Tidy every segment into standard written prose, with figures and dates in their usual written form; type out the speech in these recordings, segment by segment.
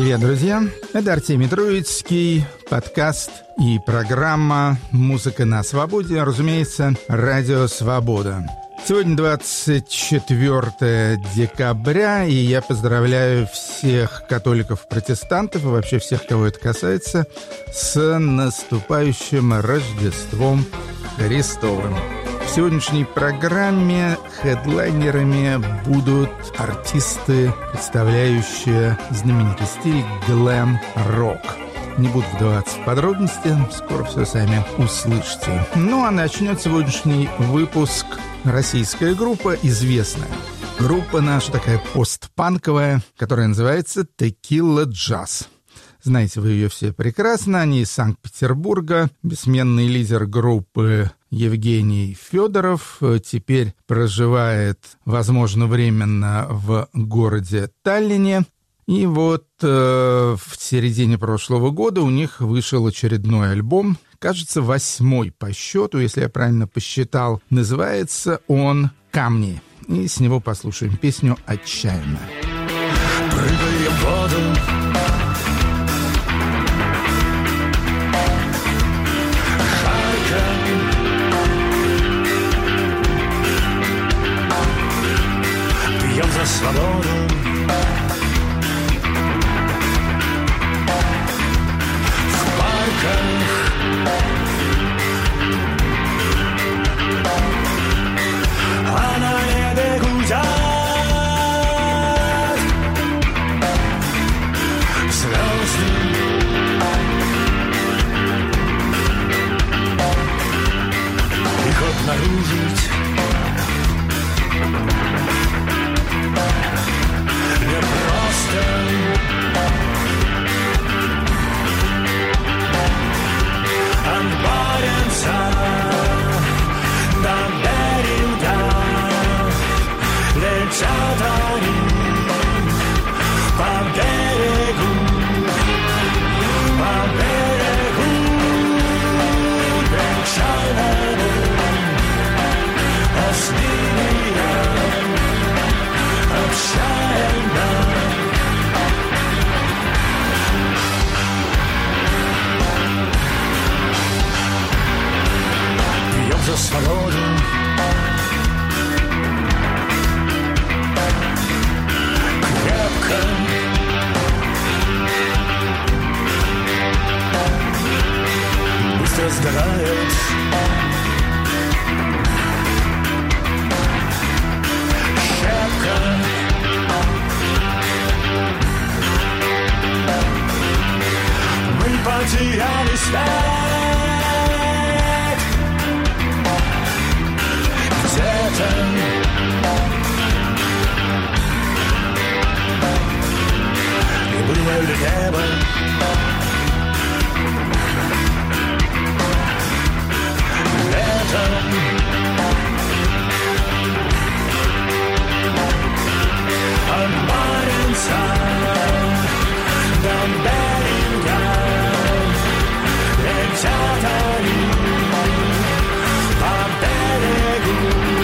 Привет, друзья! Это Артемий Троицкий, подкаст и программа «Музыка на свободе», разумеется, Радио Свобода. Сегодня 24 декабря, и я поздравляю всех католиков-протестантов и вообще всех, кого это касается, с наступающим Рождеством Христовым. В сегодняшней программе хедлайнерами будут артисты, представляющие знаменитый стиль глэм-рок. Не буду вдаваться в подробности, скоро все сами услышите. Ну а начнет сегодняшний выпуск российская группа, известная. Группа наша такая постпанковая, которая называется Tequila Jazz. Знаете вы ее все прекрасно, они из Санкт-Петербурга. Бессменный лидер группы Евгений Федоров теперь проживает, возможно, временно в городе Таллине. И вот в середине прошлого года у них вышел очередной альбом, кажется, 8-й по счету, если я правильно посчитал. Называется он «Камни». И с него послушаем песню «Отчаянно». Прыгаем в воду, жарко, пьем за свободу. А на небе гудят звезды. Их обнаружить непросто. От Баренца до берега летят они по берегу, печальному, а с ними я отчаянно. За свободу, крепко, быстро сгорает щепка. Мы потеряли связь. Где-то и было ли небо летом, от Баренца до берега летят они по берегу.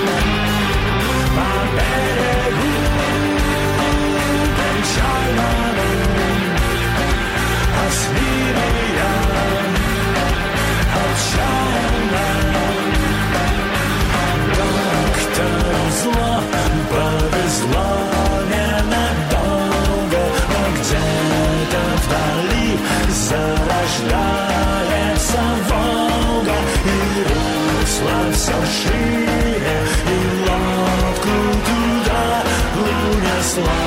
Зарождается Волга, и русло все шире, и лодку туда унесла.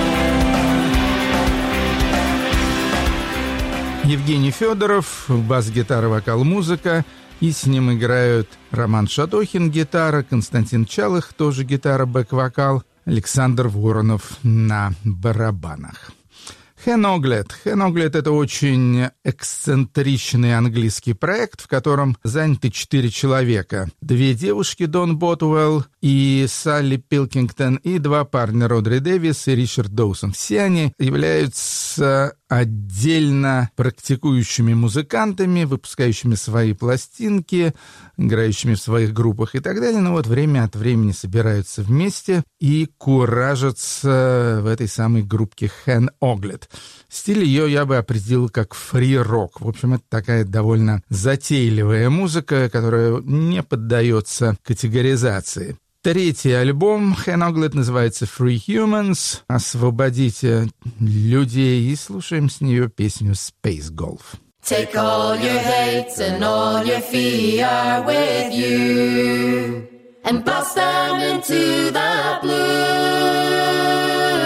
Евгений Федоров, бас-гитара, вокал, музыка. И с ним играют Роман Шатохин, гитара, Константин Чалых, тоже гитара, бэк-вокал, Александр Воронов на барабанах. Hen Oglet. Hen Oglet — это очень эксцентричный английский проект, в котором заняты 4 человека. 2 девушки, Дон Ботуэлл и Салли Пилкингтон, и 2 парня, Родри Дэвис и Ричард Доусон. Все они являются отдельно практикующими музыкантами, выпускающими свои пластинки, играющими в своих группах и так далее. Но вот время от времени собираются вместе и куражатся в этой самой группке Hen Oglet. Стиль ее я бы определил как фри-рок. В общем, это такая довольно затейливая музыка, которая не поддается категоризации. Третий альбом Hen Ogledd называется Free Humans. Освободите людей, и слушаем с нее песню Space Golf. Take all your hates and all your fear with you and blast them into the blue.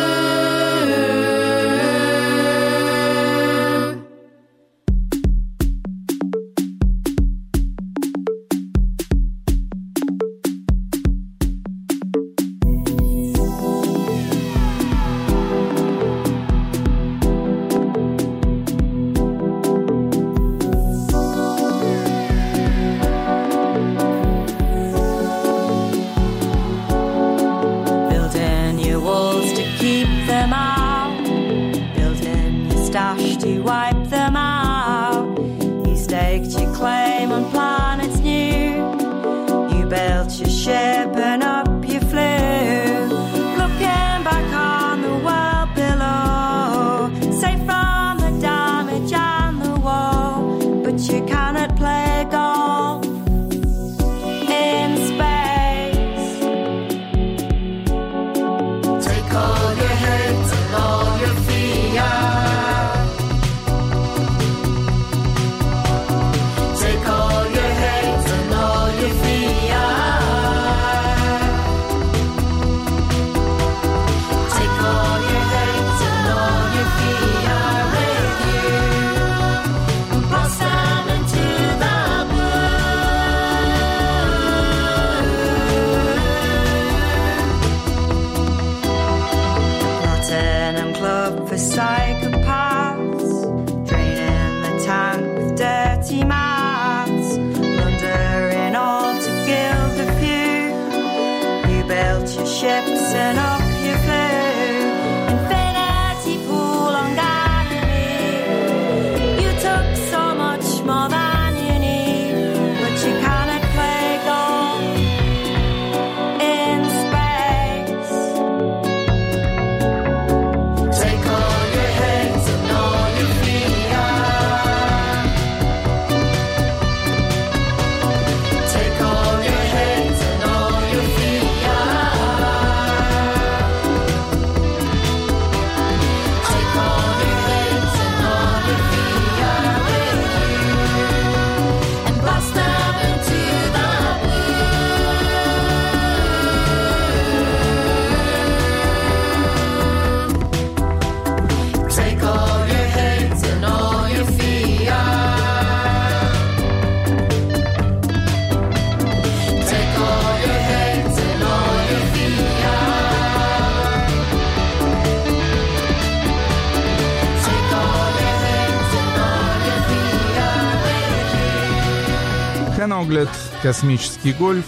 Hen Ogledd, космический гольф,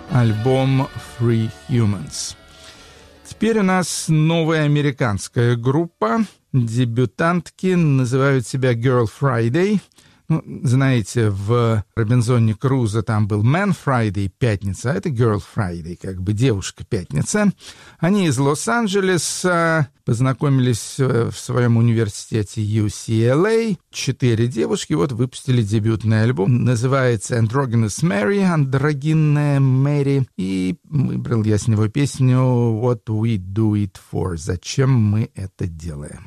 альбом Free Humans. Теперь у нас новая американская группа. Дебютантки называют себя Girl Friday. Ну, знаете, в Робинзоне Крузо там был Man Friday, пятница, а это Girl Friday, как бы девушка-пятница. Они из Лос-Анджелеса, познакомились в своем университете UCLA. 4 девушки вот выпустили дебютный альбом. Называется Androgynous Mary, андрогинная Мэри. И выбрал я с него песню What We Do It For, зачем мы это делаем.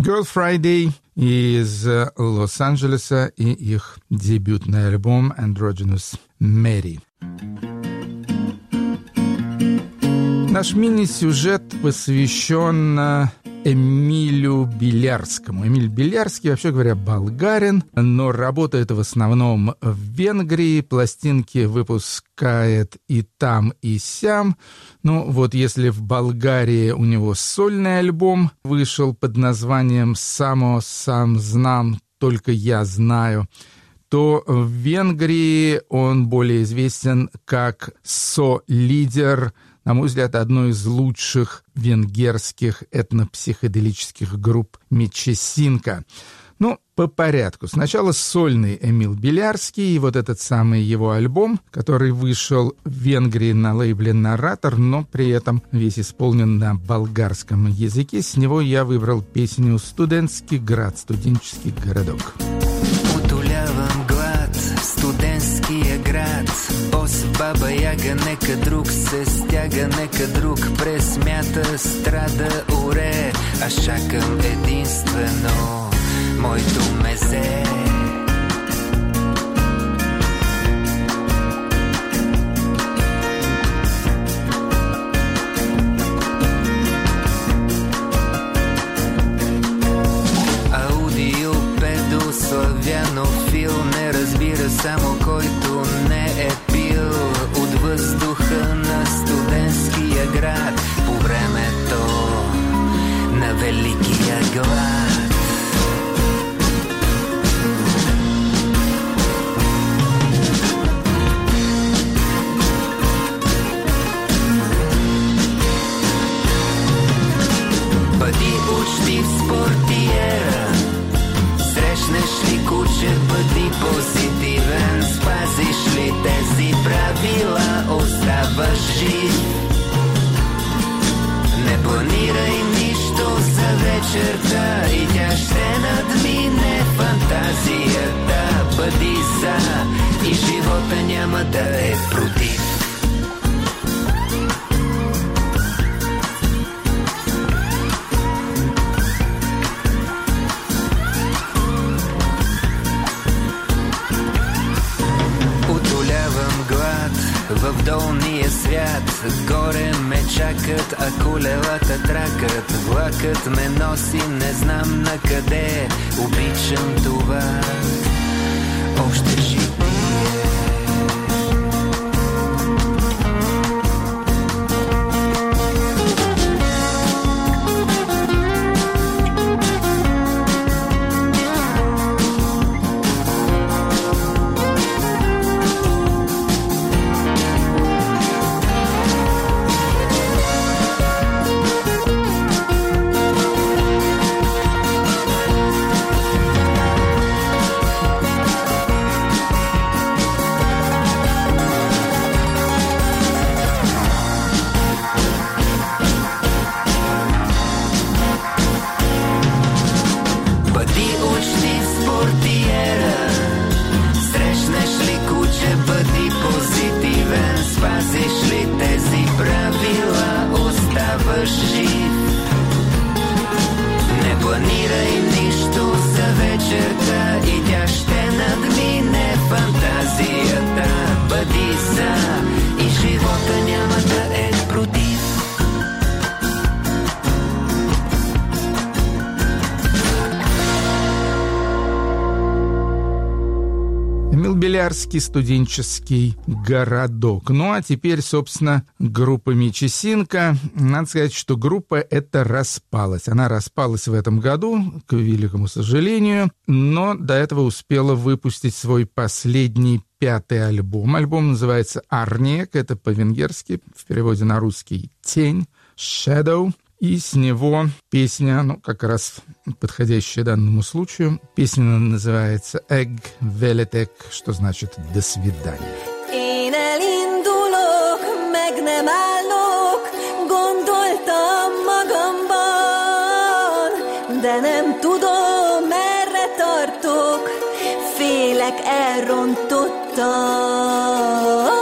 Girl Friday из Лос-Анджелеса и их дебютный альбом Androgynous Mary. Наш мини-сюжет посвящен Эмилю Белярскому. Эмиль Белярский, вообще говоря, болгарин, но работает в основном в Венгрии, пластинки выпускает и там, и сям. Ну, вот если в Болгарии у него сольный альбом вышел под названием «Само сам знам, только я знаю», то в Венгрии он более известен как со-лидер, на мой взгляд, одной из лучших венгерских этнопсиходелических групп «Мечесинка». Ну, по порядку. Сначала сольный Эмил Белярский, и вот этот самый его альбом, который вышел в Венгрии на лейбле «Наратор», но при этом весь исполнен на болгарском языке. С него я выбрал песню «Студентский град», «Студенческий городок». Студентския град, бос баба яга, нека друг се стяга, нека друг пресмята, страда, уре, аз чакам единствено моето мезе. Славянофил не разбира само който не е пил от въздуха на студентския град по времето на великия глад. Бъди учтив спортиера, срещнеш ли куче, бъди позитивен, спазиш ли тези правила, оставаш жив. Не планирай нищо за вечерта и тя ще надмине фантазията. Бъди за и живота няма да е против. В долния свят горе ме чакат, а колелата тракат. Влакът ме носи, не знам на къде. Обичам това, още живее. Белярский студенческий городок. Ну, а теперь, собственно, группа Мечесинка. Надо сказать, что группа эта распалась. Она распалась в этом году, к великому сожалению, но до этого успела выпустить свой последний 5-й альбом. Альбом называется «Арниек», это по-венгерски, в переводе на русский «Тень», «Shadow». И с него песня, ну, как раз подходящая данному случаю. Песня называется «Eg veletek», что значит «до свидания». Én elindulok, meg nem állok, gondoltam magamban, de nem tudom, merre tartok, félek elrontottam.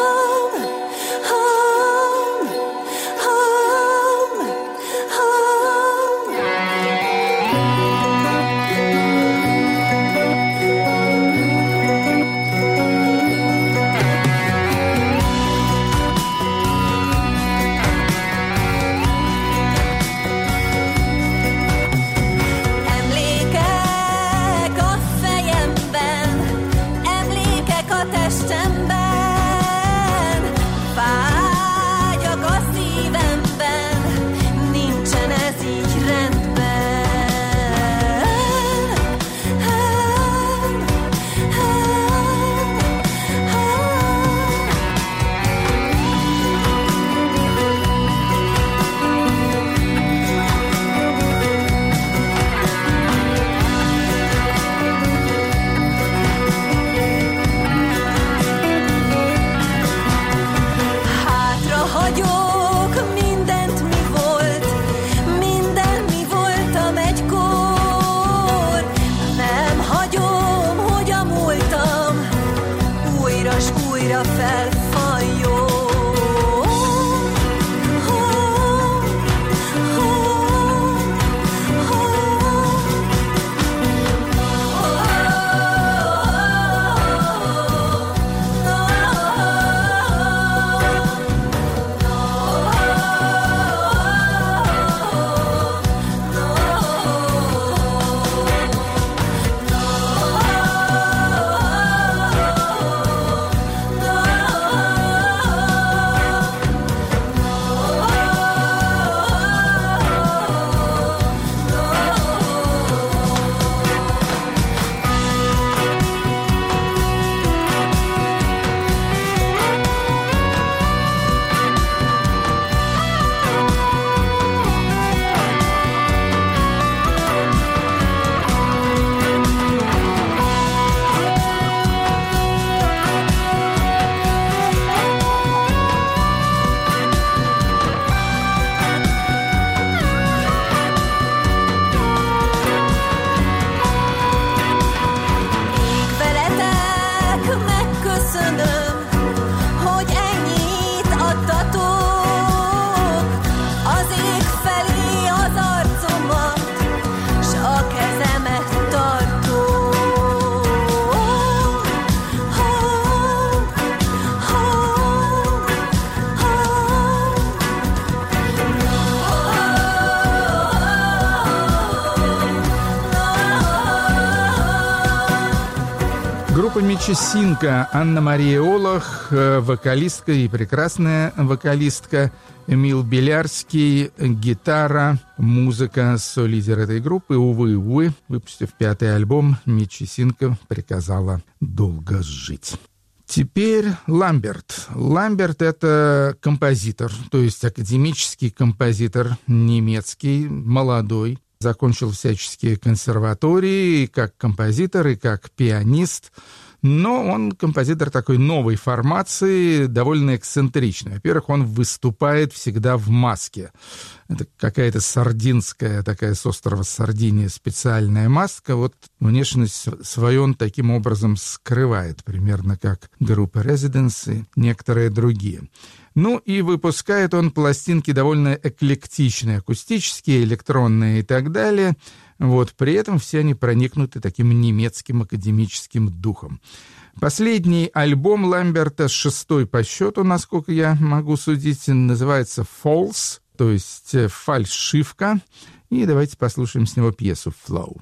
Мичесинка, Анна-Мария Олах, вокалистка и прекрасная вокалистка, Эмил Белярский, гитара, музыка, солидер этой группы. Увы, выпустив 5-й альбом, Мичесинка приказала долго жить. Теперь Ламберт. Ламберт — это композитор, то есть академический композитор немецкий, молодой. Закончил всяческие консерватории и как композитор, и как пианист. Но он композитор такой новой формации, довольно эксцентричный. Во-первых, он выступает всегда в маске. Это какая-то сардинская, такая с острова Сардиния специальная маска. Вот внешность свою он таким образом скрывает, примерно как группа Residents и некоторые другие. Ну и выпускает он пластинки довольно эклектичные, акустические, электронные и так далее. Вот, при этом все они проникнуты таким немецким академическим духом. Последний альбом Ламберта, 6-й по счету, насколько я могу судить, называется «False», то есть «фальшивка». И давайте послушаем с него пьесу «Flow».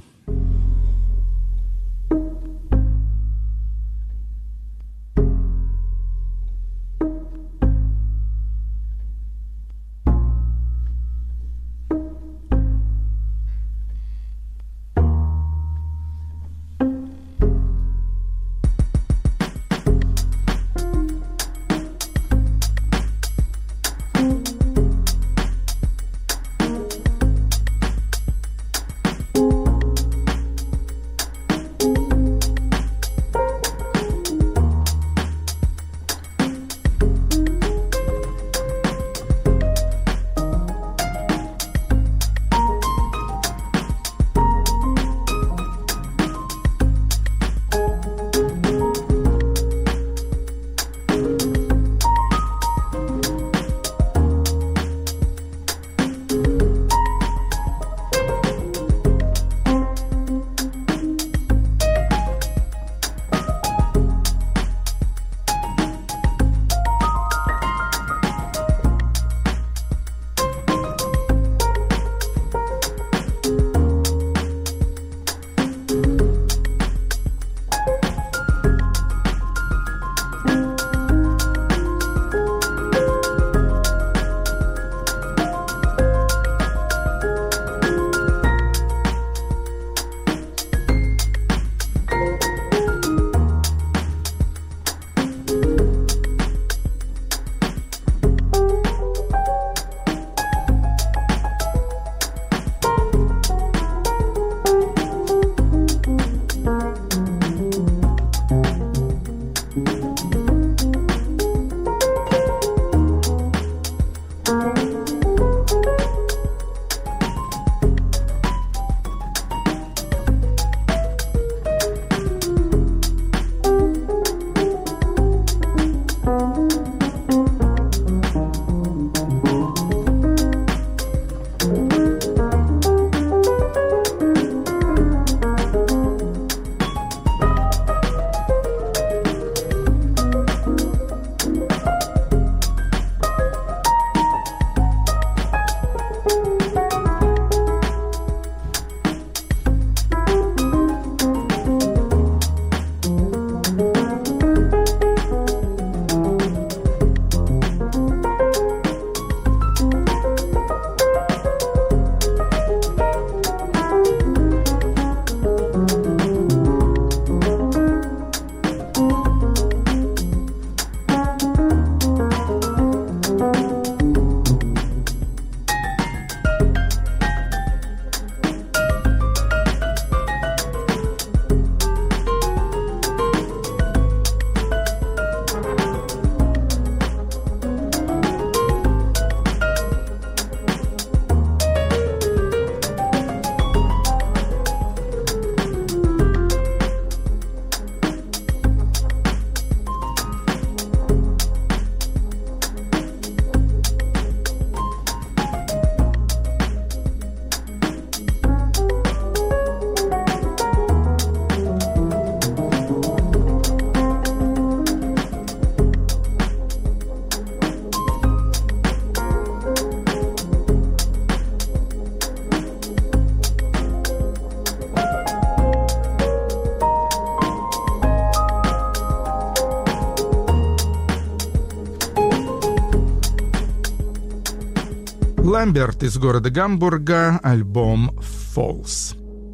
Ламберт из города Гамбурга, альбом «Falls».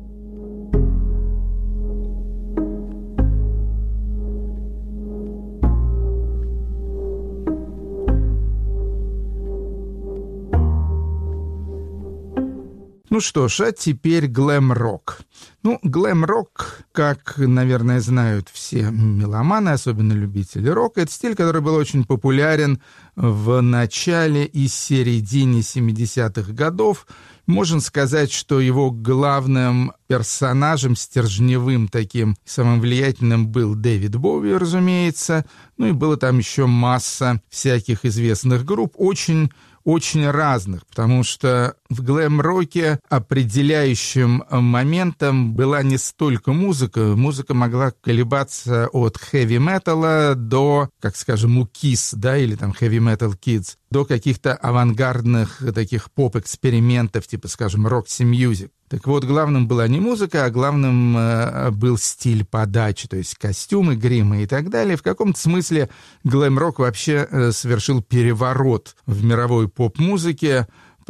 Ну что ж, а теперь глэм-рок. Ну, глэм-рок, как, наверное, знают все меломаны, особенно любители рока, это стиль, который был очень популярен в начале и середине 70-х годов. Можно сказать, что его главным персонажем, стержневым таким, самым влиятельным был Дэвид Боуи, разумеется. Ну и было там еще масса всяких известных групп, очень разных, потому что в глэм-роке определяющим моментом была не столько музыка. Музыка могла колебаться от хэви-металла до, как скажем, у Kiss, да, или там Heavy Metal Kids, до каких-то авангардных таких поп-экспериментов, типа, скажем, Roxy Music. Так вот, главным была не музыка, а главным был стиль подачи, то есть костюмы, гримы и так далее. В каком-то смысле глэм-рок вообще совершил переворот в мировой поп-музыке,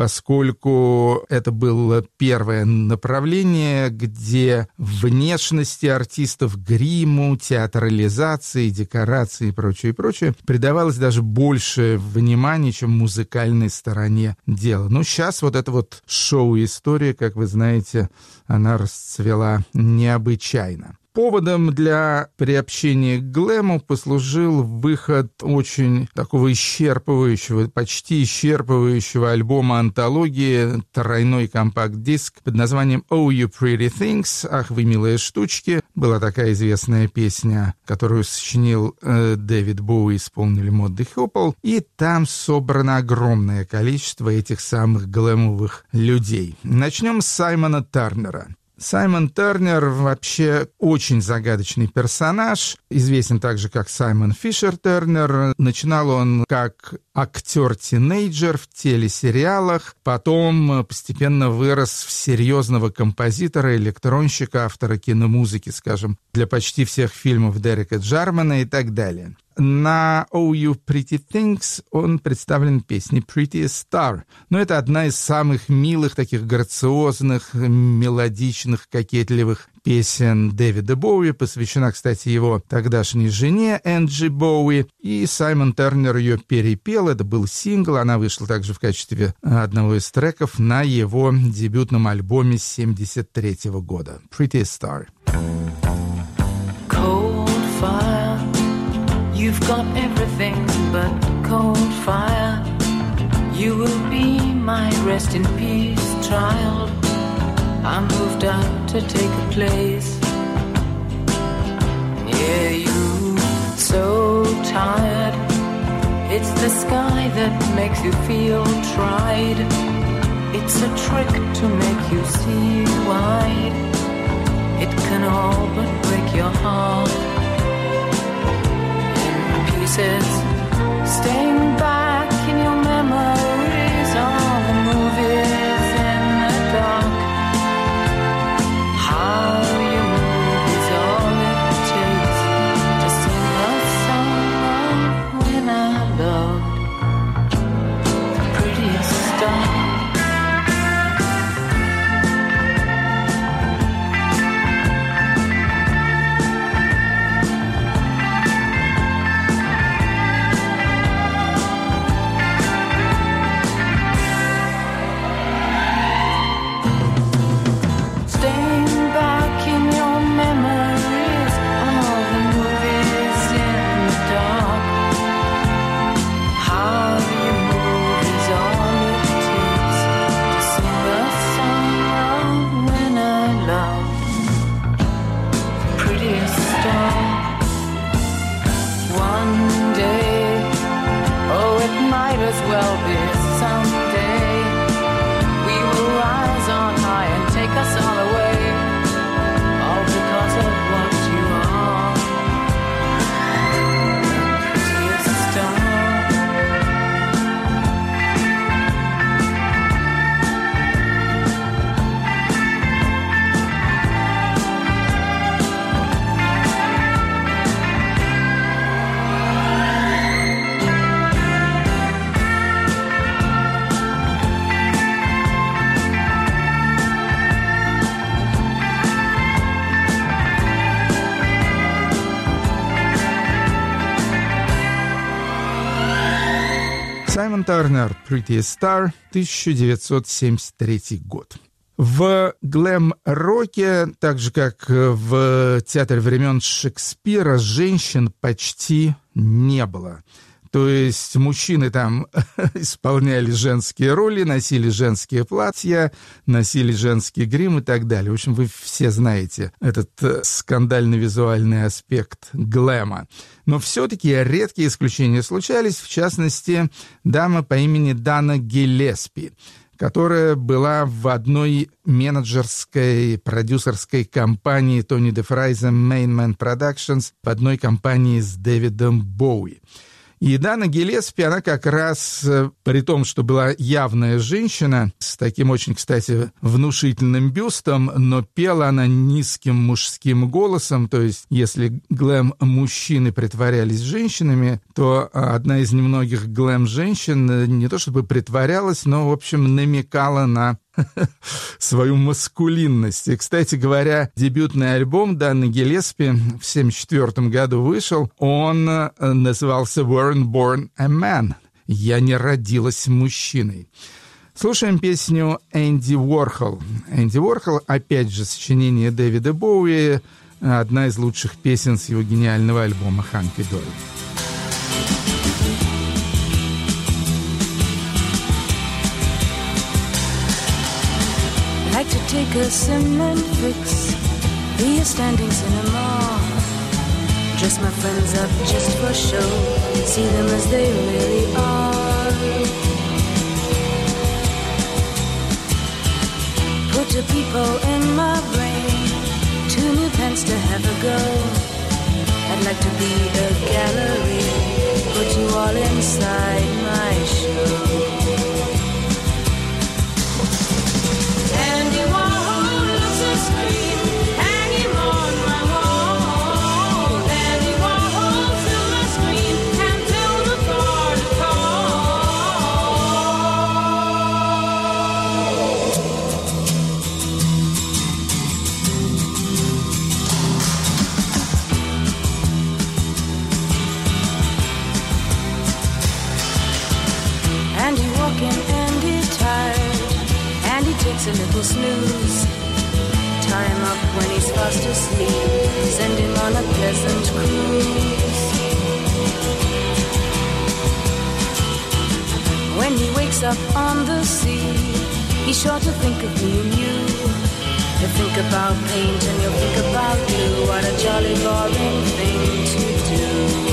поскольку это было первое направление, где внешности артистов, гриму, театрализации, декорации и прочее придавалось даже больше внимания, чем музыкальной стороне дела. Но сейчас вот эта вот шоу-история, как вы знаете, она расцвела необычайно. Поводом для приобщения к глэму послужил выход очень такого исчерпывающего, почти исчерпывающего альбома-антологии, тройной компакт-диск под названием «Oh, You Pretty Things», «Ах, вы милые штучки». Была такая известная песня, которую сочинил Дэвид Боуи, исполнили Модди Хоппл, и там собрано огромное количество этих самых глэмовых людей. Начнем с Саймона Тернера. Саймон Тернер вообще очень загадочный персонаж, известен также как Саймон Фишер Тернер. Начинал он как актер-тинейджер в телесериалах, потом постепенно вырос в серьезного композитора, электронщика, автора киномузыки, скажем, для почти всех фильмов Дерека Джармана и так далее. На «Oh, You Pretty Things» он представлен песней «Prettiest Star». Но это одна из самых милых, таких грациозных, мелодичных, кокетливых песен Дэвида Боуи, посвящена, кстати, его тогдашней жене Энджи Боуи, и Саймон Тернер ее перепел, это был сингл, она вышла также в качестве одного из треков на его дебютном альбоме 1973 года «Prettiest Star». Cold fire. You've got everything but cold fire. You will be my rest in peace, child. I moved out to take a place. Yeah, you so tired. It's the sky that makes you feel tried. It's a trick to make you see wide. It can all but break your heart. Staying back in your memories, all the movies in the dark. How you move is all it takes to sing a song of when I loved the prettiest star. Turner, Pretty Star, 1973 год. В глэм-роке, так же как в театре времен Шекспира, женщин почти не было. То есть мужчины там исполняли женские роли, носили женские платья, носили женский грим и так далее. В общем, вы все знаете этот скандальный визуальный аспект глэма. Но все-таки редкие исключения случались, в частности, дама по имени Дана Гиллеспи, которая была в одной менеджерской, продюсерской компании Тони де Фрайза Main Man Productions, в одной компании с Дэвидом Боуи. И Дана Гиллеспи, она как раз, при том, что была явная женщина, с таким очень, кстати, внушительным бюстом, но пела она низким мужским голосом, то есть если глэм-мужчины притворялись женщинами, то одна из немногих глэм-женщин не то чтобы притворялась, но, в общем, намекала на свою маскулинность. И, кстати говоря, дебютный альбом Даны Гиллеспи в 1974 году вышел. Он назывался «Weren't Born a Man». «Я не родилась мужчиной». Слушаем песню «Энди Уорхол». «Энди Уорхол», опять же, сочинение Дэвида Боуи, одна из лучших песен с его гениального альбома «Ханки Дори». Like to take a cement fix, be a standing cinema. Dress my friends up just for show, see them as they really are. Put a peephole in my brain, 2 new pence to have a go. I'd like to be a gallery, put you all inside my show. A little snooze, tie him up when he's fast asleep, send him on a pleasant cruise. When he wakes up on the sea, he's sure to think of me and you. He'll think about paint and you'll think about glue. What a jolly boring thing to do.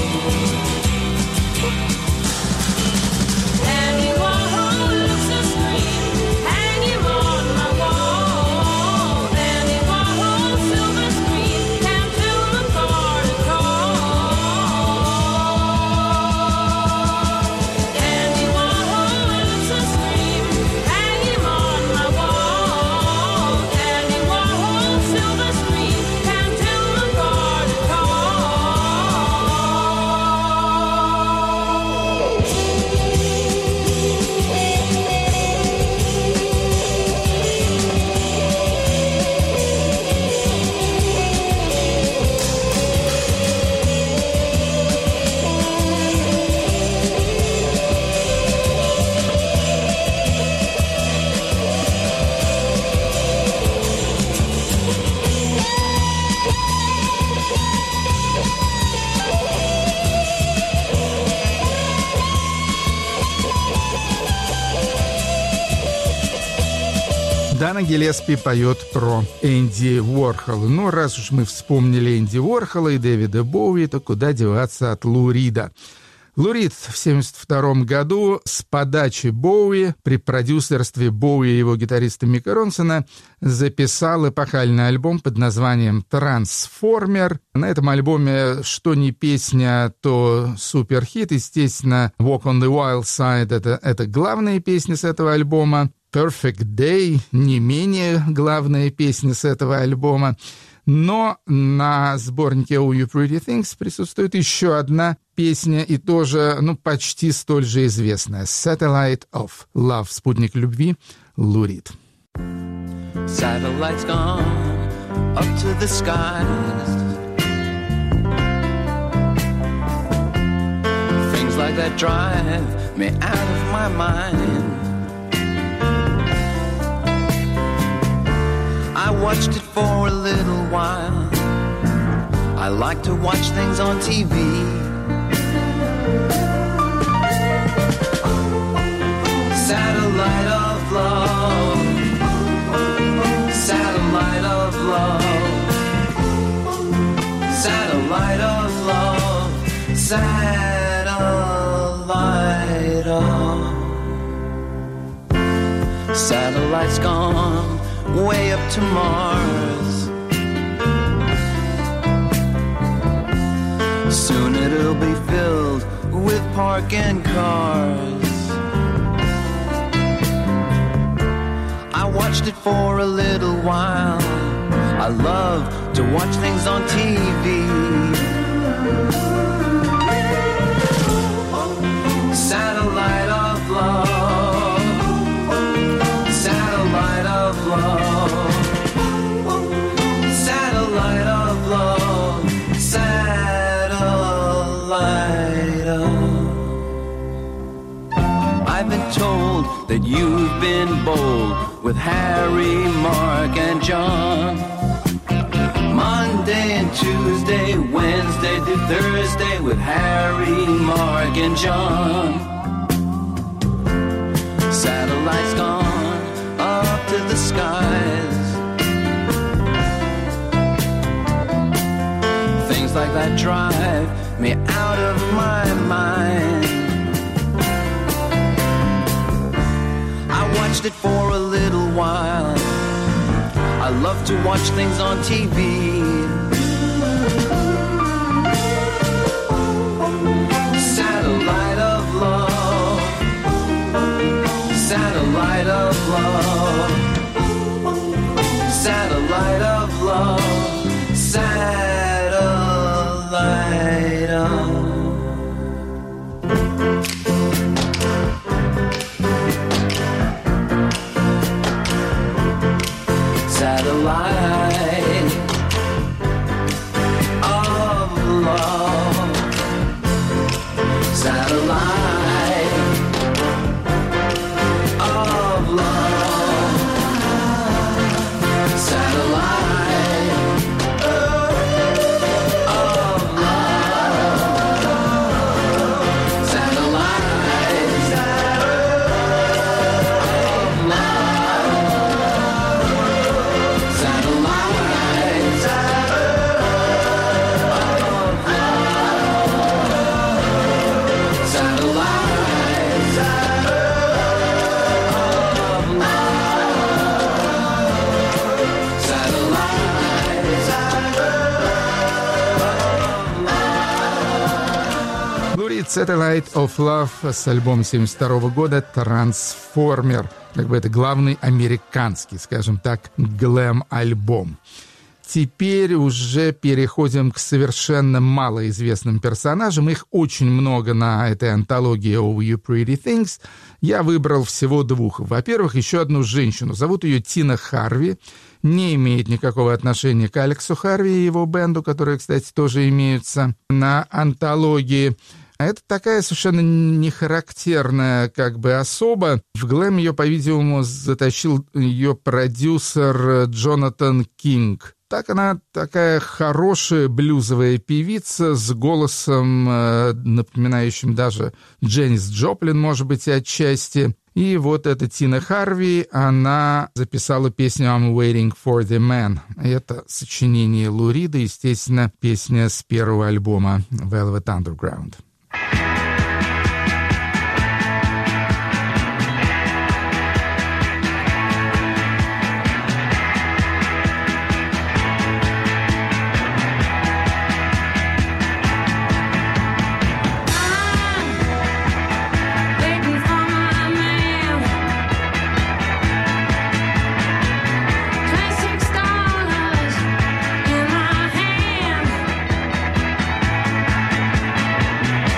Дана Гиллеспи поет про Энди Уорхола. Ну, раз уж мы вспомнили Энди Уорхола и Дэвида Боуи, то куда деваться от Лу Рида? Лу Рид в 1972 году с подачи Боуи при продюсерстве Боуи и его гитариста Мика Ронсона записал эпохальный альбом под названием «Трансформер». На этом альбоме что ни песня, то суперхит. Естественно, «Walk on the Wild Side» — это главная песня с этого альбома. «Perfect Day» — не менее главная песня с этого альбома. Но на сборнике «Oh You Pretty Things» присутствует еще одна песня, и тоже, почти столь же известная. «Satellite of Love» — «Спутник любви», Лу Рид. Satellites gone up to the skies. Things like that drive me out of my mind. I watched it for a little while. I like to watch things on TV. Satellite of love, satellite of love, satellite of love, satellite of. Satellite's gone way up to Mars. Soon it'll be filled with parking cars. I watched it for a little while. I love to watch things on TV. Satellite of love, satellite of love, satellite of love, satellite of. I've been told that you've been bold with Harry, Mark, and John. Monday and Tuesday, Wednesday to Thursday with Harry, Mark, and John. Satellite's gone up to the skies. Things like that drive me out of my mind. I watched it for a little while. I love to watch things on TV. Satellite of love, satellite of love, satellite of love, satellite of. Satellite of love, satellite of love, satellite of love, satellite of Satellite of Love с альбома 1972 года «Трансформер». Как бы это главный американский, скажем так, глэм-альбом. Теперь уже переходим к совершенно малоизвестным персонажам. Их очень много на этой антологии «Oh, You Pretty Things». Я выбрал всего двух. Во-первых, еще одну женщину. Зовут ее Тина Харви. Не имеет никакого отношения к Алексу Харви и его бенду, которые, кстати, тоже имеются на антологии. Это такая совершенно нехарактерная как бы особа. В глэм ее, по-видимому, затащил ее продюсер Джонатан Кинг. Так она такая хорошая блюзовая певица с голосом, напоминающим даже Дженнис Джоплин, может быть, отчасти. И вот эта Тина Харви, она записала песню «I'm Waiting for the Man». Это сочинение Лу Рида, естественно, песня с первого альбома Velvet Underground. $26 in my hand.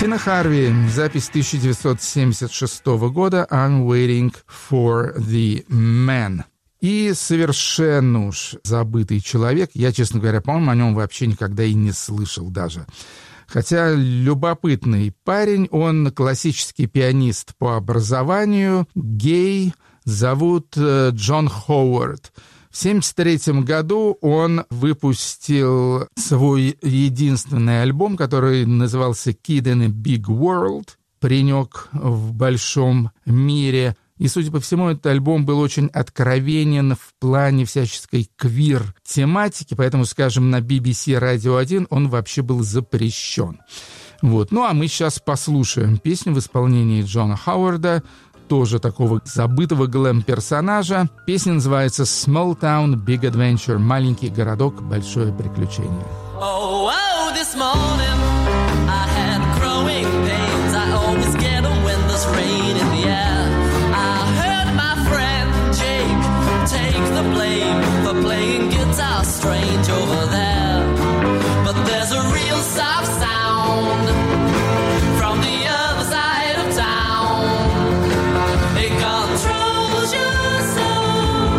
Тина Харви, запись 1976 года «I'm waiting for the man». И совершенно уж забытый человек, я, честно говоря, по-моему, о нем вообще никогда и не слышал даже. Хотя любопытный парень, он классический пианист по образованию, гей, зовут Джон Ховард. В 1973 году он выпустил свой единственный альбом, который назывался «Kid in a Big World», «Паренек в большом мире». И, судя по всему, этот альбом был очень откровенен в плане всяческой квир-тематики, поэтому, скажем, на BBC Radio 1 он вообще был запрещен. Вот. Ну, а мы сейчас послушаем песню в исполнении Джона Ховарда, тоже такого забытого глэм-персонажа. Песня называется «Small Town, Big Adventure» — «Маленький городок, большое приключение». Oh, this morning I had growing pains. I always get them when there's rain in the air. I heard my friend Jake take the blame for playing guitar strange over there. But there's a real soft sound from the other side of town. It controls your soul.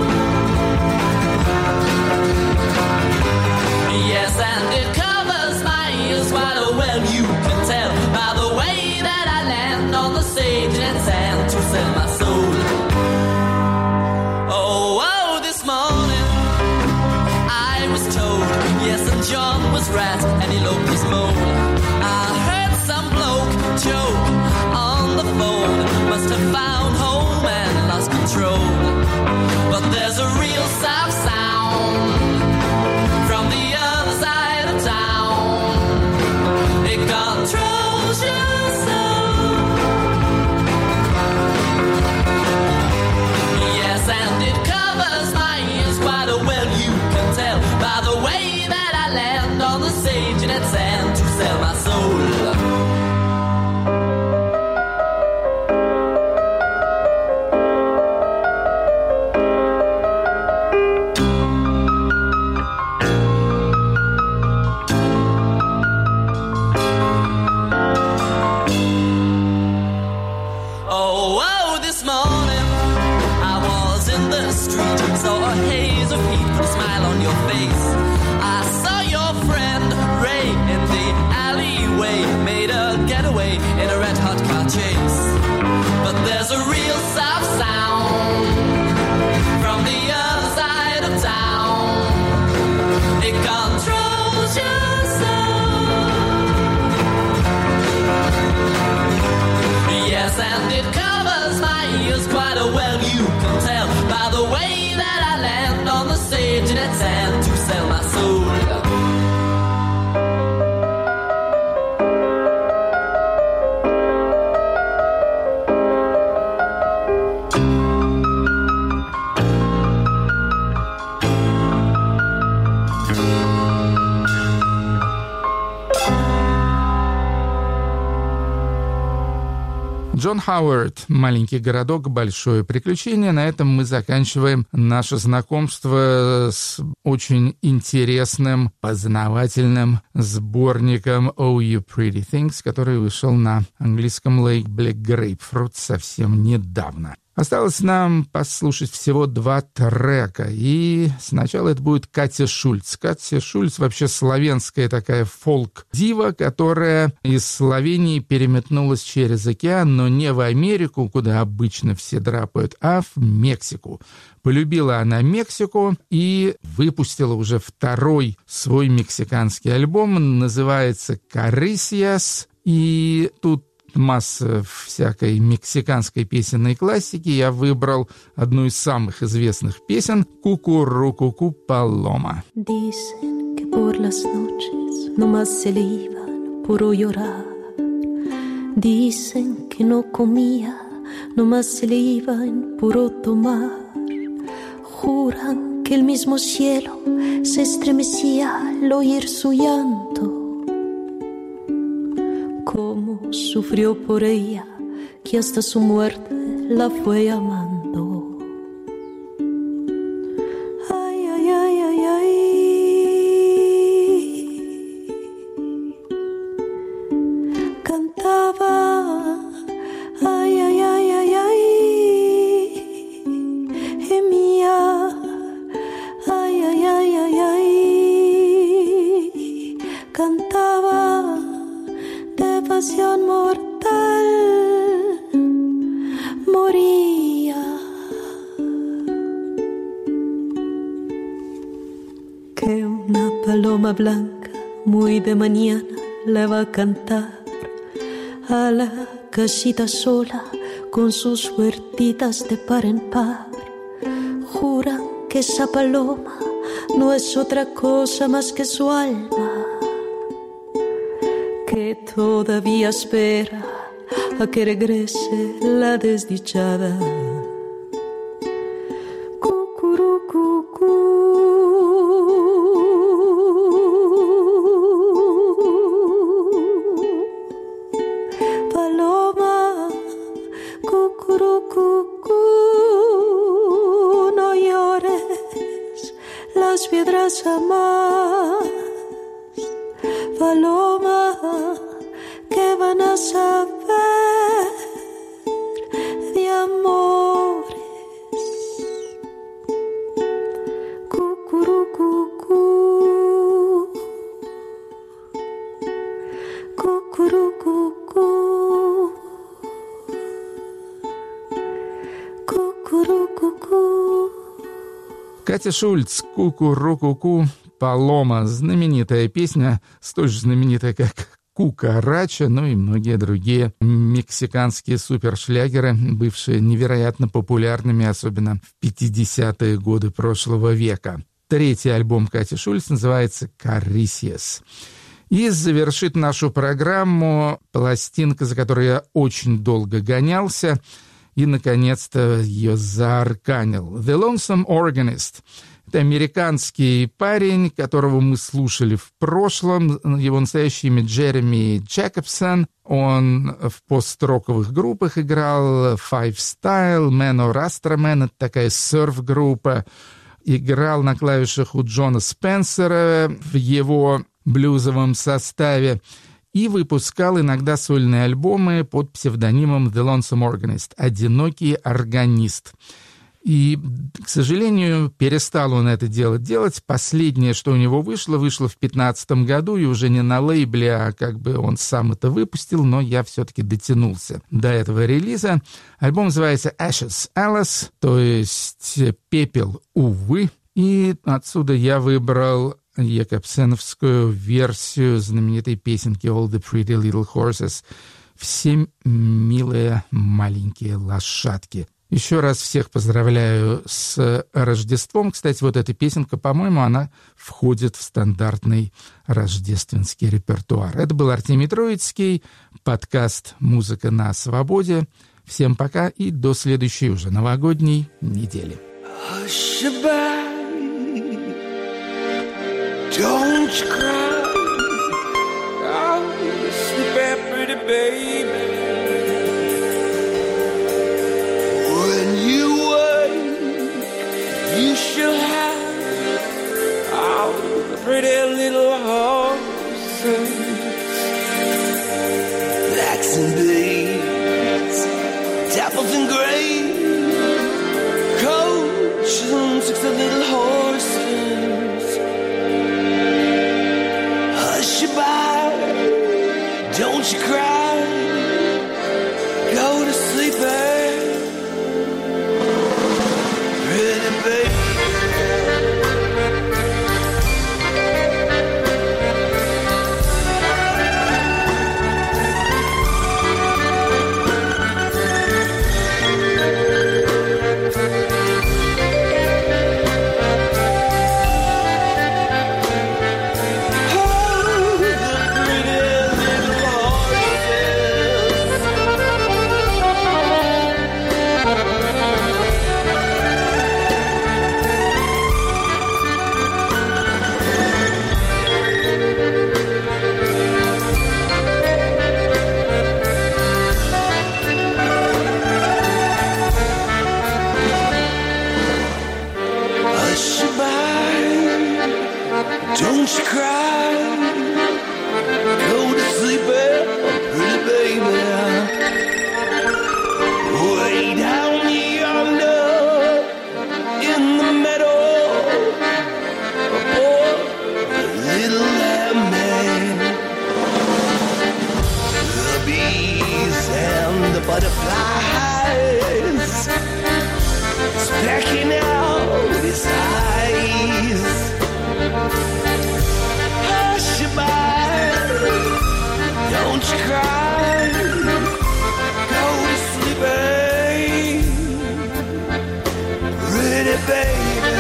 Yes, and it covers my ears quite well. You can tell by the way that I land on the stage and sand to sell my soul. Oh, this morning I was told, yes, and John was right, and he loved his mole. I heard some bloke joke on the phone, must have found home and lost control. But there's a real soft sound from the other side of town. It controls your soul. Yes, and it covers my ears quite well. You can tell by the way that I land on the stage and it's sand to sell my soul. Oh, this morning I was in the street, saw a haze of heat, put a smile on your face. I saw your friend Ray in the alleyway, made a getaway in a red hot car chase. But there's a real soft sound from the other side of town. It controls your soul. Yes, and it covers my ears quite well. You can tell by the way that I land on the stage and it's sand to sell my soul. Джон Ховард, «Маленький городок, большое приключение». На этом мы заканчиваем наше знакомство с очень интересным, познавательным сборником «Oh, You Pretty Things», который вышел на английском лейбле Grapefruit совсем недавно. Осталось нам послушать всего 2 трека, и сначала это будет Катя Шульц. Катя Шульц вообще славянская такая фолк-дива, которая из Словении переметнулась через океан, но не в Америку, куда обычно все драпают, а в Мексику. Полюбила она Мексику и выпустила уже 2-й свой мексиканский альбом, называется «Caricias», и тут масса всякой мексиканской песенной классики. Я выбрал одну из самых известных песен «Кукурукуку Палома». Dicen que por las noches nomás se le iban puro llorar. Dicen que no comía, nomás se le iban puro tomar. Juran que el mismo cielo se estremecía al oír su llanto. Cómo sufrió por ella, que hasta su muerte la fue amando. Ay, ay, ay, ay, ay. Canta cantaba, ay, ay, ay, ay, ay, gemía, ay, ay, ay, ay, ay, cantaba de pasión mortal, moría. Que una paloma blanca muy de mañana le va a cantar a la casita sola con sus huertitas de par en par. Juran que esa paloma no es otra cosa más que su alma, que todavía espera a que regrese la desdichada. Paloma, cucurucucú, no llores, las piedras jamás. Paloma, ¿qué van a saber de amores? Cucurucucú, cucurucucú, cucurucucú. Катя Шульц, «Ку-ку-ру-ку-ку», «Палома», знаменитая песня, столь же знаменитая, как «Кукарача», ну и многие другие мексиканские супершлягеры, бывшие невероятно популярными, особенно в 50-е годы прошлого века. Третий альбом Кати Шульц называется «Карисьес». И завершит нашу программу пластинка, за которой я очень долго гонялся, и, наконец-то, ее заарканил. «The Lonesome Organist». Это американский парень, которого мы слушали в прошлом. Его настоящее имя Джереми Джекобсон. Он в пост-роковых группах играл. Five Style, Man or Astra Man. Это такая серф-группа. Играл на клавишах у Джона Спенсера в его блюзовом составе. И выпускал иногда сольные альбомы под псевдонимом The Lonesome Organist — «Одинокий органист». И, к сожалению, перестал он это делать. Последнее, что у него вышло в 2015 году, и уже не на лейбле, а как бы он сам это выпустил, но я все-таки дотянулся до этого релиза. Альбом называется Ashes Alice, то есть «Пепел, увы». И отсюда я выбрал якобсеновскую версию знаменитой песенки «All the Pretty Little Horses» — «Все милые маленькие лошадки». Еще раз всех поздравляю с Рождеством. Кстати, вот эта песенка, по-моему, она входит в стандартный рождественский репертуар. Это был Артемий Троицкий, подкаст «Музыка на свободе». Всем пока и до следующей уже новогодней недели. Don't you cry, oh, sleep there, pretty baby. When you wake, you shall have all the pretty little horses, blacks and bees, dapples and grays, coach and 6 little horses. Don't you cry, go to sleep, pretty baby. Oh, the pretty little horses. butterflies specking out his eyes. Hush-a-bye, don't you cry, go to sleep, pretty baby.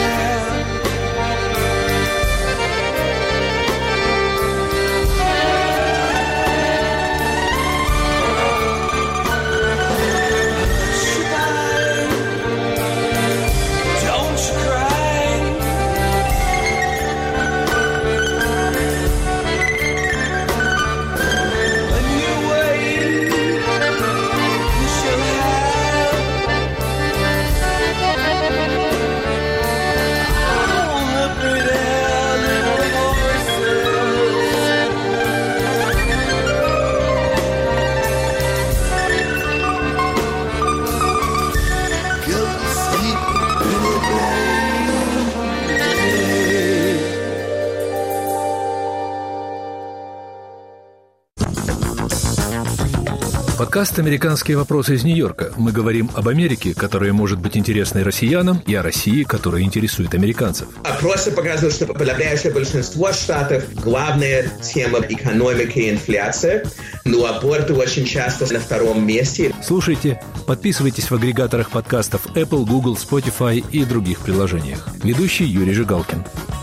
Подкаст «Американские вопросы» из Нью-Йорка. Мы говорим об Америке, которая может быть интересной россиянам, и о России, которая интересует американцев. Опросы показывают, что подавляющее большинство штатов главная тема экономики и инфляция, но аборты очень часто на втором месте. Слушайте, подписывайтесь в агрегаторах подкастов Apple, Google, Spotify и других приложениях. Ведущий Юрий Жигалкин.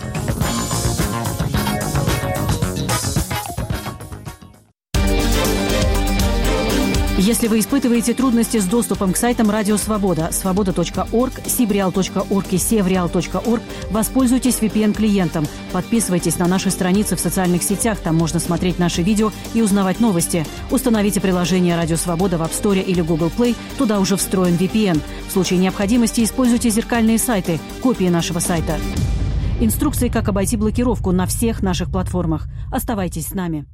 Если вы испытываете трудности с доступом к сайтам Радио Свобода, свобода.орг, sibreal.org и sevreal.org, воспользуйтесь VPN-клиентом. Подписывайтесь на наши страницы в социальных сетях, там можно смотреть наши видео и узнавать новости. Установите приложение Радио Свобода в App Store или Google Play, туда уже встроен VPN. В случае необходимости используйте зеркальные сайты, копии нашего сайта. Инструкции, как обойти блокировку на всех наших платформах. Оставайтесь с нами.